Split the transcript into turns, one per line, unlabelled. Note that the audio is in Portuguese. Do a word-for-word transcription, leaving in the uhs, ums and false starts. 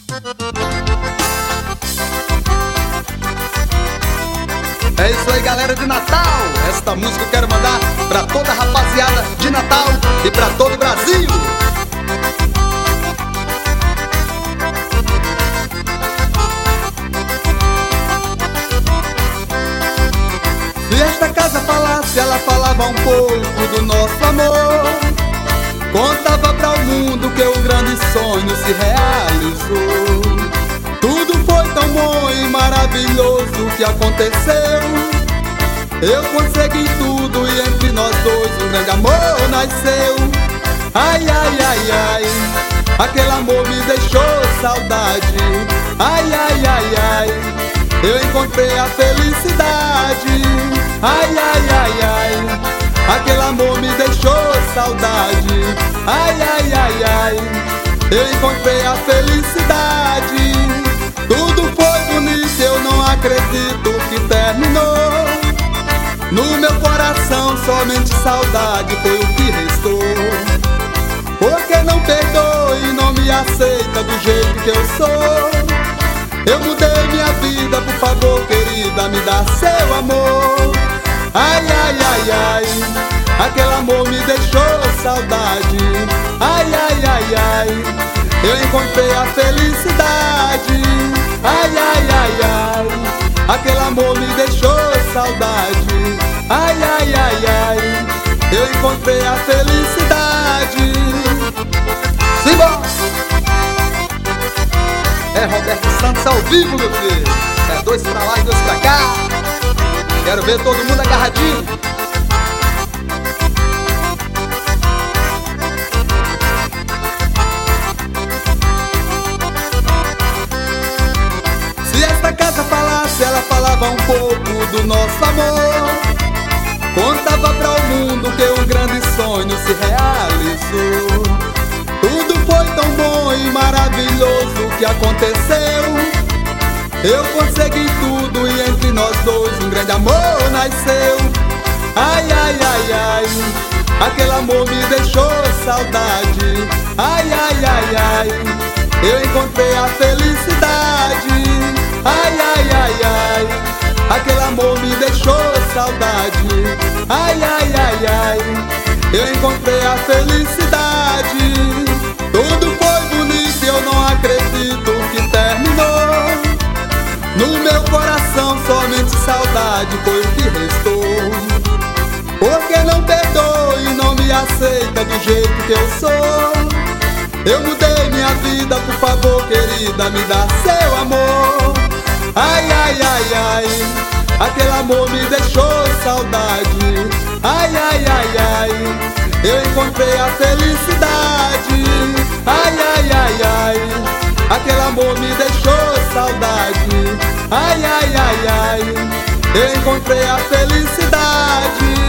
É isso aí, galera de Natal. Esta música eu quero mandar pra toda a rapaziada de Natal e pra todo o Brasil. Se esta casa falasse, ela falava um pouco do nosso amor. Contava pra o mundo que um grande sonho se realizou. Tudo foi tão bom e maravilhoso que aconteceu. Eu consegui tudo e entre nós dois um grande amor nasceu. Ai, ai, ai, ai, aquele amor me deixou saudade. Ai, ai, ai, ai, eu encontrei a felicidade. Ai, ai, ai, ai, aquele amor me deixou saudade. Ai, ai, ai, ai, eu encontrei a felicidade. Tudo foi bonito, eu não acredito que terminou. No meu coração somente saudade foi o que restou. Porque não perdoa e não me aceita do jeito que eu sou. Eu mudei minha vida, por favor querida, me dá seu amor. Ai, ai, ai, ai, aquele amor me deixou saudade. Ai, ai, ai, ai, eu encontrei a felicidade. Ai, ai, ai, ai, aquele amor me deixou saudade. Ai, ai, ai, ai, eu encontrei a felicidade. Simbora! É Roberto Santos ao vivo, meu filho. É dois pra lá e dois pra cá. Quero ver todo mundo agarradinho. Se esta casa falasse, ela falava um pouco do nosso amor. Contava pra o mundo que um grande sonho se realizou. Tudo foi tão bom e maravilhoso que aconteceu. Eu consegui tudo e entre nós dois um grande amor nasceu. Ai, ai, ai, ai, aquele amor me deixou saudade. Ai, ai, ai, ai, eu encontrei a felicidade. Ai, ai, ai, ai, aquele amor me deixou saudade. Ai, ai, ai, ai, eu encontrei a felicidade. Tudo foi bonito e eu não acredito que terminou. No meu coração somente saudade foi o que restou. Porque não perdoa e não me aceita do jeito que eu sou. Eu mudei minha vida, por favor querida, me dá seu amor. Ai, ai, ai, ai, aquele amor me deixou saudade. Ai, ai, ai, ai, eu encontrei a felicidade. Ai, ai, ai, ai, aquele amor me deixou saudade. Ai, ai, ai, ai, eu encontrei a felicidade.